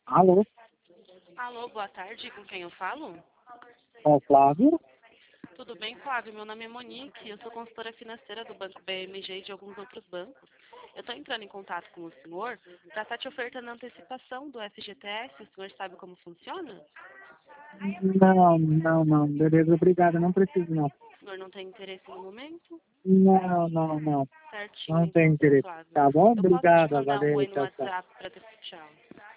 Alô, Alô, boa tarde, com quem eu falo? é o Flávio? Tudo bem, Flávio? Meu nome é Monique, eu sou consultora financeira do Banco BMG e de alguns outros bancos. Eu estou entrando em contato com o senhor para estar te ofertando a antecipação do FGTS. O senhor sabe como funciona? Não. Beleza, obrigado. Não preciso, não. O senhor não tem interesse no momento? Não. Certinho, Não tem então, seu interesse. Flávio. Tá bom? Eu posso te Obrigado. mandar um Valeu, oi no tchau, tchau. WhatsApp para... Tchau.